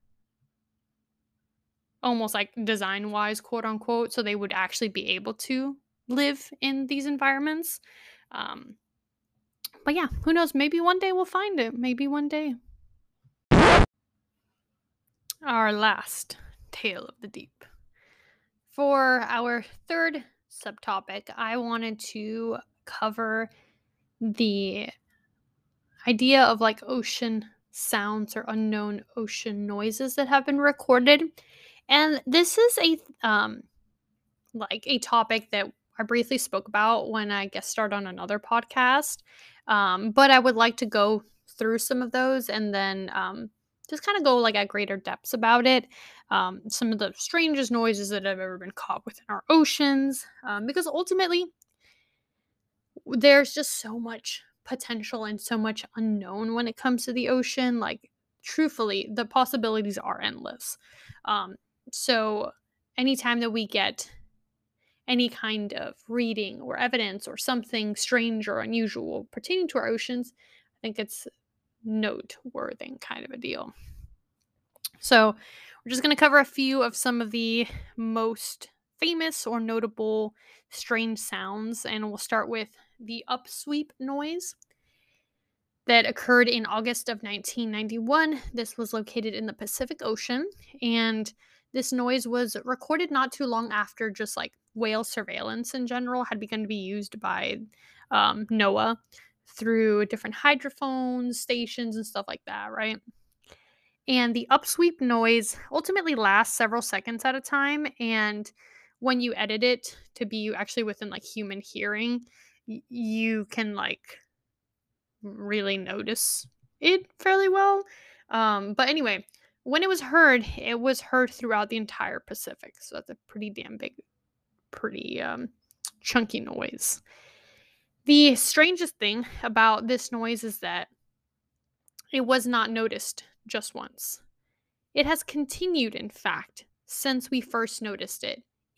almost like design wise, quote unquote, so they would actually be able to live in these environments. Um, but yeah, who knows? Maybe one day we'll find it. Maybe one day. Our last tale of the deep. For our third subtopic, I wanted to cover the idea of like ocean sounds or unknown ocean noises that have been recorded. And this is a um like a topic that I briefly spoke about when I guest starred on another podcast. Um, but I would like to go through some of those and then um just kind of go like at greater depths about it. Um, some of the strangest noises that have ever been caught within our oceans. Um, because ultimately there's just so much potential and so much unknown when it comes to the ocean. Like, truthfully, the possibilities are endless. Um, so, anytime that we get any kind of reading or evidence or something strange or unusual pertaining to our oceans, I think it's noteworthy kind of a deal. So, we're just going to cover a few of some of the most famous or notable strange sounds, and we'll start with the upsweep noise that occurred in August of nineteen ninety-one. This was located in the Pacific Ocean, and this noise was recorded not too long after just like whale surveillance in general had begun to be used by um, NOAA through different hydrophones, stations, and stuff like that, right? And the upsweep noise ultimately lasts several seconds at a time. And when you edit it to be actually within like human hearing, y- you can like really notice it fairly well. Um, but anyway, when it was heard, it was heard throughout the entire Pacific. So that's a pretty damn big, pretty um, chunky noise. The strangest thing about this noise is that it was not noticed just once. It has continued, in fact, since we first noticed it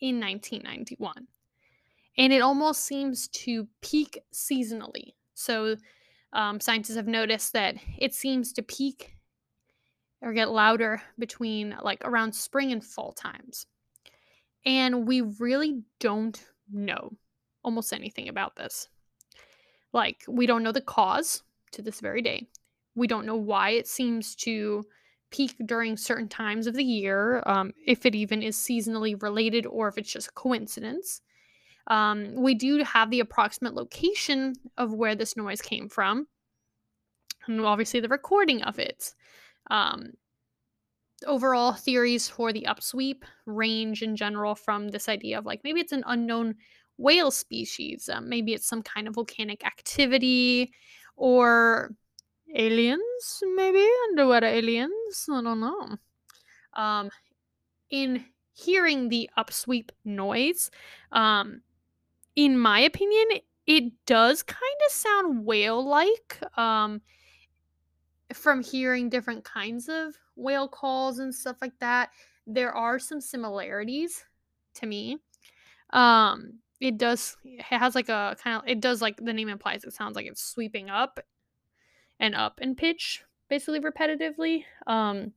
in nineteen ninety-one. And it almost seems to peak seasonally. So um, scientists have noticed that it seems to peak or get louder between like around spring and fall times. And we really don't know almost anything about this. Like, we don't know the cause to this very day. We don't know why it seems to peak during certain times of the year, um, if it even is seasonally related or if it's just a coincidence. Um, we do have the approximate location of where this noise came from, and obviously the recording of it. Um, Overall theories for the upsweep range in general from this idea of like maybe it's an unknown whale species, um, maybe it's some kind of volcanic activity, or aliens, maybe underwater aliens. I don't know. Um, in hearing the upsweep noise, um, in my opinion, it does kind of sound whale like. Um, from hearing different kinds of whale calls and stuff like that, there are some similarities to me. Um, it does it has like a kind of it does like the name implies it sounds like it's sweeping up and up in pitch basically repetitively. Um,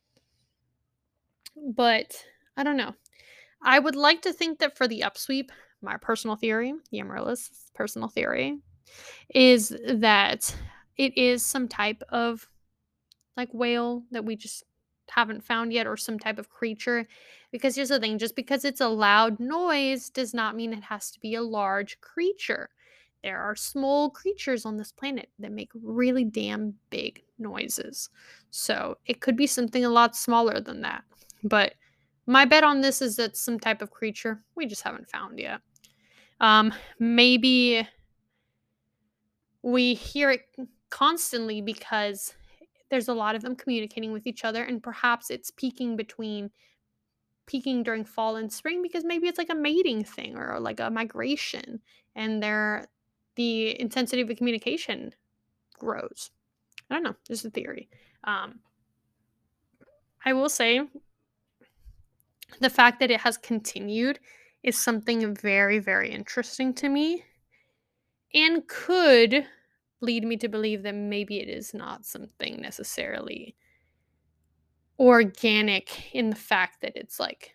but I don't know. I would like to think that for the upsweep, my personal theory, the Amaryllis personal theory, is that it is some type of like whale that we just haven't found yet, or some type of creature. Because here's the thing, just because it's a loud noise does not mean it has to be a large creature. There are small creatures on this planet that make really damn big noises. So it could be something a lot smaller than that. But my bet on this is that some type of creature we just haven't found yet. Um, maybe we hear it constantly because there's a lot of them communicating with each other, and perhaps it's peaking between peaking during fall and spring because maybe it's like a mating thing or like a migration, and their the intensity of the communication grows. I don't know, just a theory. um I will say the fact that it has continued is something very, very interesting to me, and could lead me to believe that maybe it is not something necessarily organic in the fact that it's like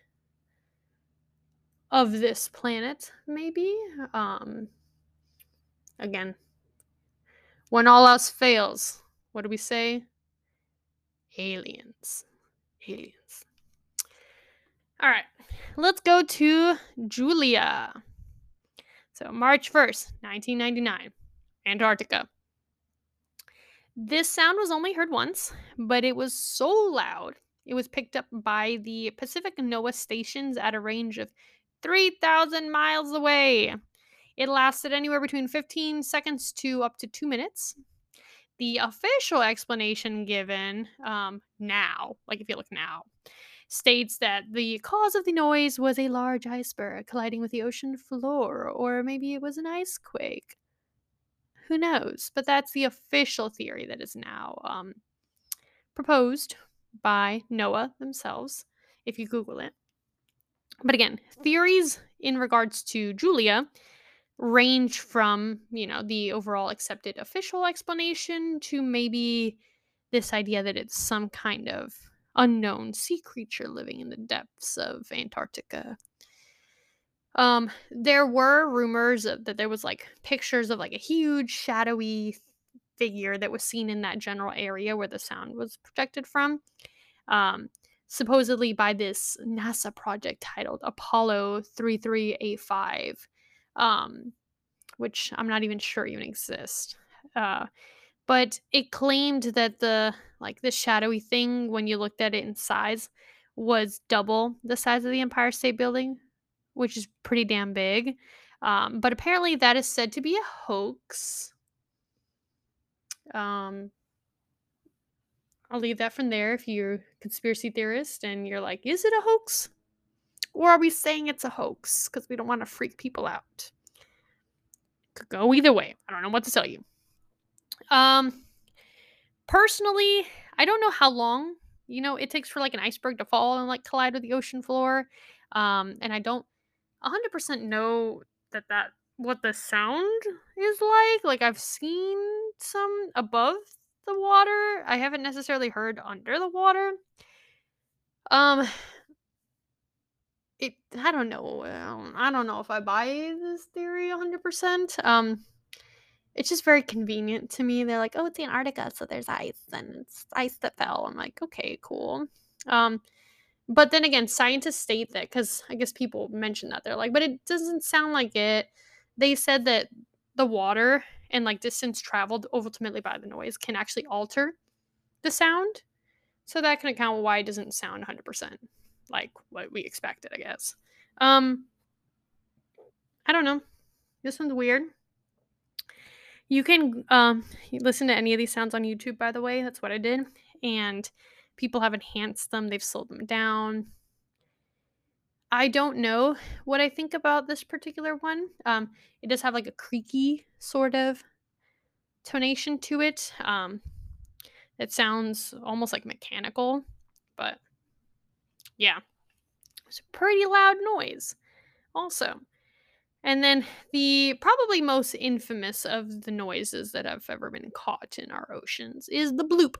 of this planet, maybe. Um again, when all else fails, what do we say? Aliens. Aliens. All right, let's go to Julia. So March first, nineteen ninety-nine, Antarctica. This sound was only heard once, but it was so loud it was picked up by the Pacific NOAA stations at a range of three thousand miles away. It lasted anywhere between fifteen seconds to up to two minutes. The official explanation given um, now, like if you look now, states that the cause of the noise was a large iceberg colliding with the ocean floor, or maybe it was an ice quake. Who knows? But that's the official theory that is now um, proposed by NOAA themselves, if you Google it. But again, theories in regards to Julia range from, you know, the overall accepted official explanation to maybe this idea that it's some kind of unknown sea creature living in the depths of Antarctica. Um, there were rumors of, that there was like pictures of like a huge shadowy figure that was seen in that general area where the sound was projected from. Um, supposedly by this NASA project titled Apollo thirty-three eighty-five, um, which I'm not even sure even exists. Uh, but it claimed that the like the shadowy thing, when you looked at it in size, was double the size of the Empire State Building, which is pretty damn big. Um, but apparently that is said to be a hoax. Um, I'll leave that from there if you're a conspiracy theorist and you're like, is it a hoax? Or are we saying it's a hoax because we don't want to freak people out? Could go either way. I don't know what to tell you. Um, personally, I don't know how long, you know, it takes for like an iceberg to fall and like collide with the ocean floor. Um, and I don't one hundred percent know that that what the sound is like. Like, I've seen some above the water. I haven't necessarily heard under the water. Um, it I don't know. Um, I don't know if I buy this theory one hundred percent. Um, it's just very convenient to me. They're like, "Oh, it's Antarctica, so there's ice, and it's ice that fell." I'm like, "Okay, cool." Um, but then again, scientists state that because I guess people mention that they're like, "But it doesn't sound like it." They said that the water and like distance traveled ultimately by the noise can actually alter the sound, so that can account why it doesn't sound one hundred percent like what we expected, I guess. Um, I don't know. This one's weird. You can um listen to any of these sounds on YouTube, by the way. That's what I did. And people have enhanced them, they've slowed them down. I don't know what I think about this particular one. Um, it does have like a creaky sort of tonation to it. Um, it sounds almost like mechanical, but yeah, it's a pretty loud noise, also. And then the probably most infamous of the noises that have ever been caught in our oceans is the bloop.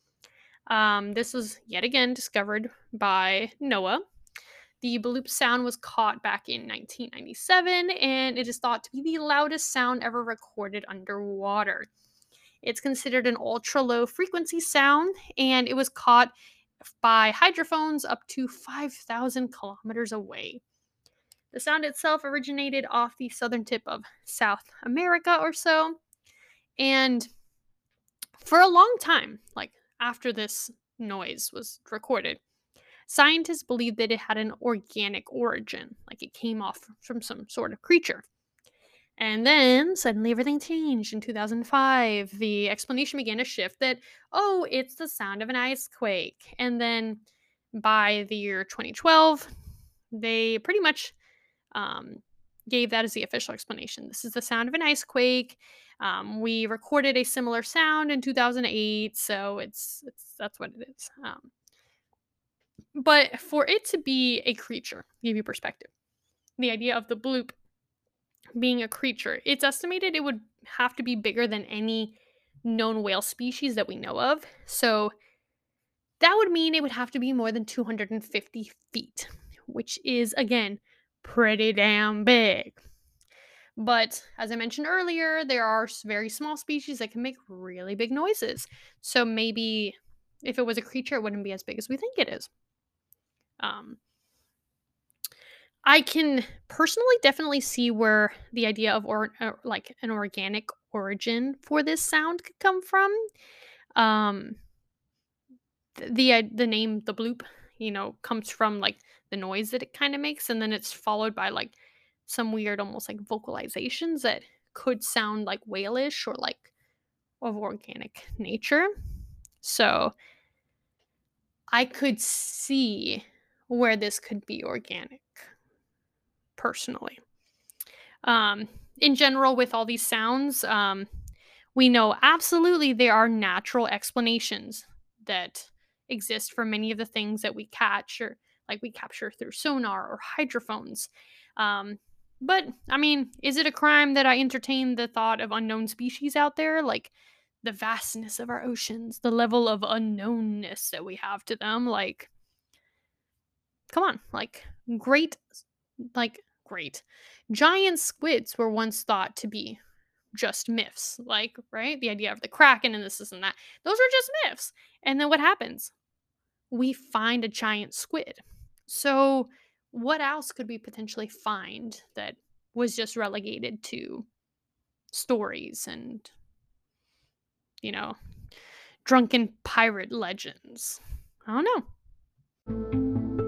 Um, this was yet again discovered by NOAA. The bloop sound was caught back in nineteen ninety-seven, and it is thought to be the loudest sound ever recorded underwater. It's considered an ultra low frequency sound, and it was caught by hydrophones up to five thousand kilometers away. The sound itself originated off the southern tip of South America or so, and for a long time, like after this noise was recorded, scientists believed that it had an organic origin, like it came off from some sort of creature. And then suddenly everything changed in two thousand five. The explanation began to shift that, oh, it's the sound of an ice quake. And then by the year twenty twelve, they pretty much um, gave that as the official explanation. This is the sound of an ice quake. Um, we recorded a similar sound in two thousand eight, so it's, it's that's what it is. Um, but for it to be a creature, give you perspective, the idea of the bloop being a creature, it's estimated it would have to be bigger than any known whale species that we know of. So that would mean it would have to be more than two hundred fifty feet, which is, again, pretty damn big. But as I mentioned earlier, there are very small species that can make really big noises. So maybe if it was a creature, it wouldn't be as big as we think it is. Um, I can personally definitely see where the idea of or, uh, like an organic origin for this sound could come from. Um, th- the uh, the name the bloop, you know, comes from like the noise that it kind of makes, and then it's followed by like some weird, almost like vocalizations that could sound like whalish or like of organic nature. So I could see where this could be organic, personally. Um, in general, with all these sounds, um, we know absolutely there are natural explanations that exist for many of the things that we catch or like we capture through sonar or hydrophones. Um, but I mean, is it a crime that I entertain the thought of unknown species out there? Like the vastness of our oceans, the level of unknownness that we have to them. Like, come on, like great, like great. Giant squids were once thought to be just myths, like, right? The idea of the Kraken and this, this, and that. Those are just myths. And then what happens? We find a giant squid. So, what else could we potentially find that was just relegated to stories and, you know, drunken pirate legends? I don't know.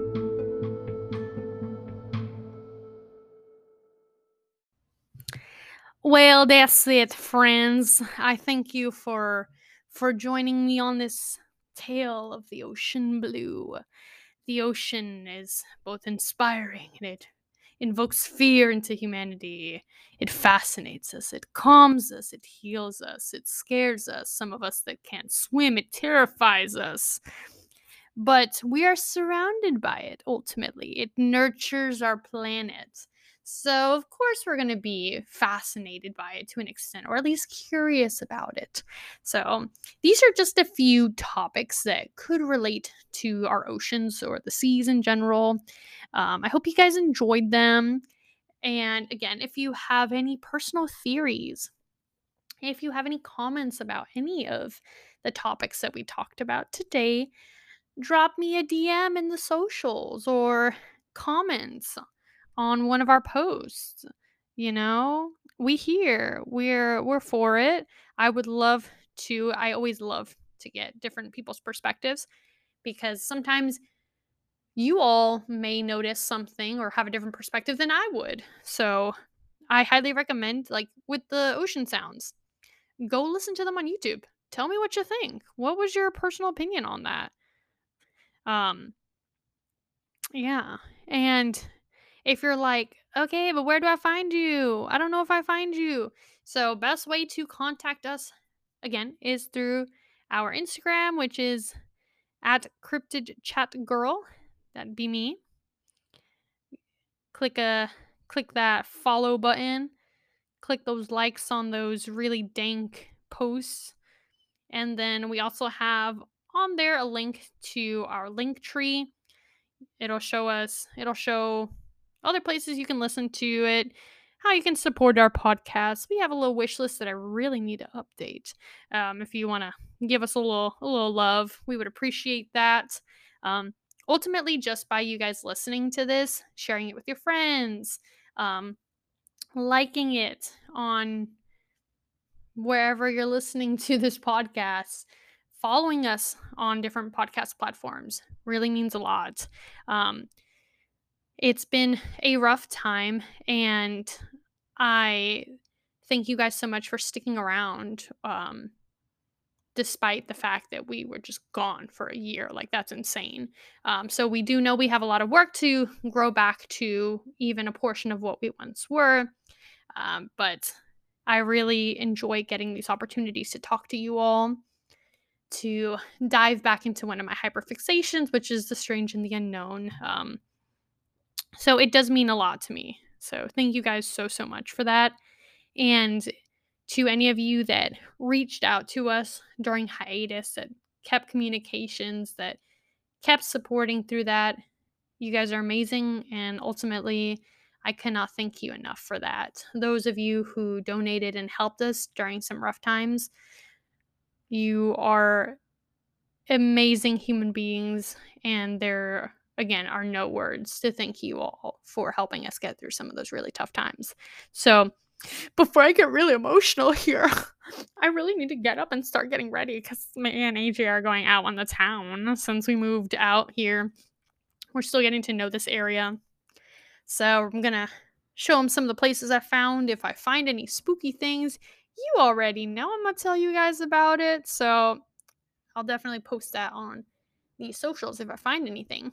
Well, that's it, friends. I thank you for for joining me on this tale of the ocean blue. The ocean is both inspiring and it invokes fear into humanity. It fascinates us, it calms us, it heals us, it scares us. Some of us that can't swim, it terrifies us. But we are surrounded by it ultimately. It nurtures our planet. So, of course, we're going to be fascinated by it to an extent, or at least curious about it. So, these are just a few topics that could relate to our oceans or the seas in general. Um, I hope you guys enjoyed them. And again, if you have any personal theories, if you have any comments about any of the topics that we talked about today, drop me a D M in the socials or comments on one of our posts. You know, we here. We're we're for it. I would love to I always love to get different people's perspectives because sometimes you all may notice something or have a different perspective than I would. So, I highly recommend like with the ocean sounds, go listen to them on YouTube. Tell me what you think. What was your personal opinion on that? Um Yeah. And if you're like, okay, but where do I find you? I don't know if I find you. So, best way to contact us again is through our Instagram, which is at cryptid chat girl. That'd be me. Click a click that follow button. Click those likes on those really dank posts. And then we also have on there a link to our link tree. It'll show us, it'll show other places you can listen to it, how you can support our podcast. We have a little wish list that I really need to update. Um, if you want to give us a little, a little love, we would appreciate that. Um, ultimately, just by you guys listening to this, sharing it with your friends, um, liking it on wherever you're listening to this podcast, following us on different podcast platforms really means a lot. Um, it's been a rough time, and I thank you guys so much for sticking around. Um, despite the fact that we were just gone for a year. Like, that's insane. Um, so, we do know we have a lot of work to grow back to even a portion of what we once were. Um, but I really enjoy getting these opportunities to talk to you all, to dive back into one of my hyperfixations, which is the strange and the unknown. Um, so it does mean a lot to me. So thank you guys so, so much for that. And to any of you that reached out to us during hiatus, that kept communications, that kept supporting through that, you guys are amazing. And ultimately, I cannot thank you enough for that. Those of you who donated and helped us during some rough times, you are amazing human beings. And there, again, are no words to thank you all for helping us get through some of those really tough times. So, before I get really emotional here, I really need to get up and start getting ready because me and A J are going out on the town since we moved out here. We're still getting to know this area. So I'm going to show him some of the places I found. If I find any spooky things, you already know I'm going to tell you guys about it. So I'll definitely post that on the socials if I find anything.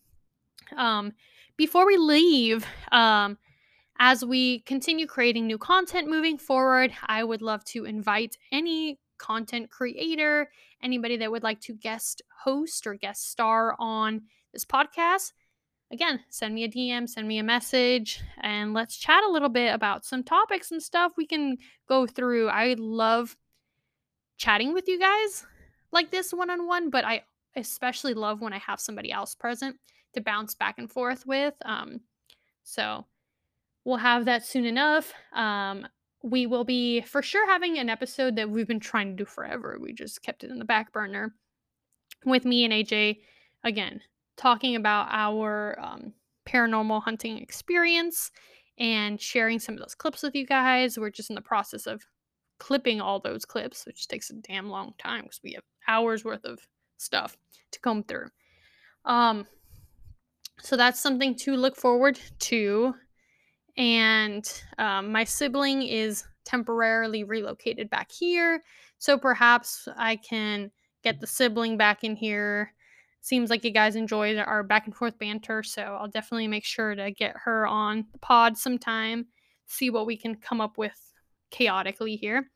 Um, before we leave, um, as we continue creating new content moving forward, I would love to invite any content creator, anybody that would like to guest host or guest star on this podcast. Again, send me a D M, send me a message, and let's chat a little bit about some topics and stuff we can go through. I love chatting with you guys like this one on one, but I especially love when I have somebody else present to bounce back and forth with. Um, so we'll have that soon enough. Um, we will be for sure having an episode that we've been trying to do forever. We just kept it in the back burner with me and A J, again, talking about our um, paranormal hunting experience and sharing some of those clips with you guys. We're just in the process of clipping all those clips, which takes a damn long time because we have hours worth of stuff to comb through. Um, so that's something to look forward to. And um, my sibling is temporarily relocated back here, so perhaps I can get the sibling back in here. Seems like you guys enjoyed our back and forth banter, so I'll definitely make sure to get her on the pod sometime, see what we can come up with chaotically here.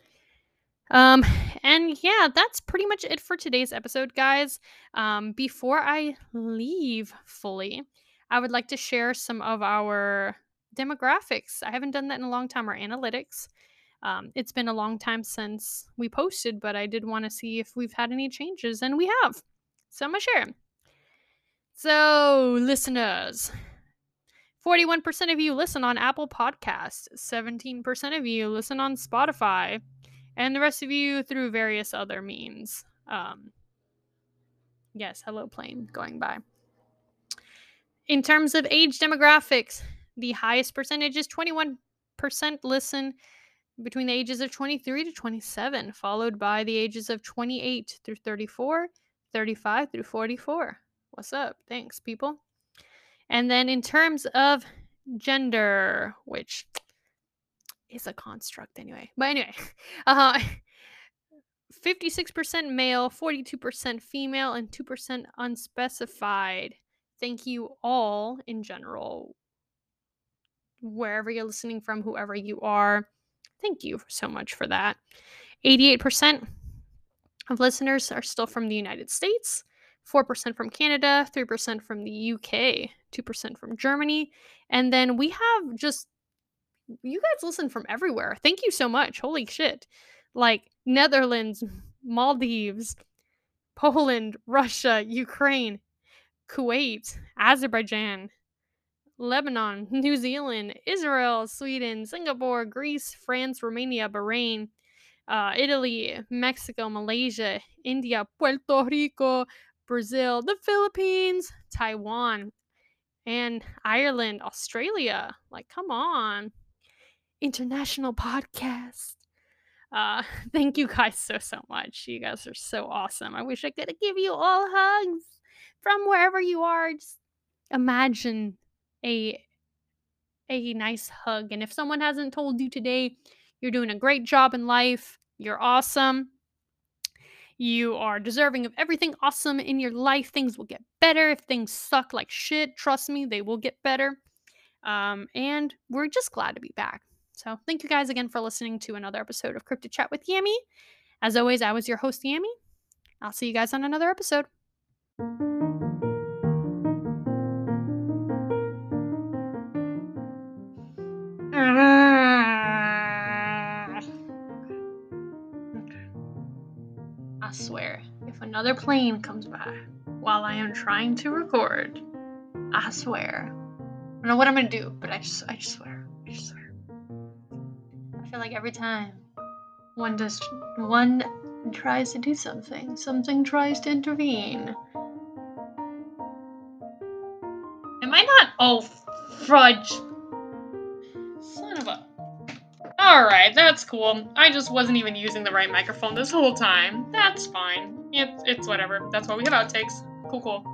Um, and yeah, that's pretty much it for today's episode, guys. Um, before I leave fully, I would like to share some of our demographics. I haven't done that in a long time, or analytics. Um, it's been a long time since we posted, but I did want to see if we've had any changes, and we have. So I'm going to share. So, listeners, forty-one percent of you listen on Apple Podcasts, seventeen percent of you listen on Spotify, and the rest of you through various other means. Um, yes, hello plane going by. In terms of age demographics, the highest percentage is twenty-one percent listen between the ages of twenty-three to twenty-seven, followed by the ages of twenty-eight through thirty-four, thirty-five through forty-four. What's up? Thanks, people. And then in terms of gender, which is a construct anyway. But anyway, uh, fifty-six percent male, forty-two percent female, and two percent unspecified. Thank you all in general, wherever you're listening from, whoever you are. Thank you so much for that. eighty-eight percent of listeners are still from the United States, four percent from Canada, three percent from the U K, two percent from Germany, and then we have just, you guys listen from everywhere. Thank you so much. Holy shit. Like Netherlands, Maldives, Poland, Russia, Ukraine, Kuwait, Azerbaijan, Lebanon, New Zealand, Israel, Sweden, Singapore, Greece, France, Romania, Bahrain, uh, Italy, Mexico, Malaysia, India, Puerto Rico, Brazil, the Philippines, Taiwan, and Ireland, Australia. Like, come on. International podcast. Uh, thank you guys so, so much. You guys are so awesome. I wish I could give you all hugs from wherever you are. Just imagine a a nice hug. And if someone hasn't told you today, you're doing a great job in life. You're awesome. You are deserving of everything awesome in your life. Things will get better. If things suck like shit, trust me, they will get better. Um, and we're just glad to be back. So thank you guys again for listening to another episode of Cryptid Chat with Yami. As always, I was your host, Yami. I'll see you guys on another episode. I swear, if another plane comes by while I am trying to record, I swear. I don't know what I'm gonna do, but I just, I just swear. I just swear. I feel like every time one does, one tries to do something, something tries to intervene. Am I not? Oh, fudge. Son of a... Alright, that's cool. I just wasn't even using the right microphone this whole time. That's fine. It, it's whatever. That's why we have outtakes. Cool, cool.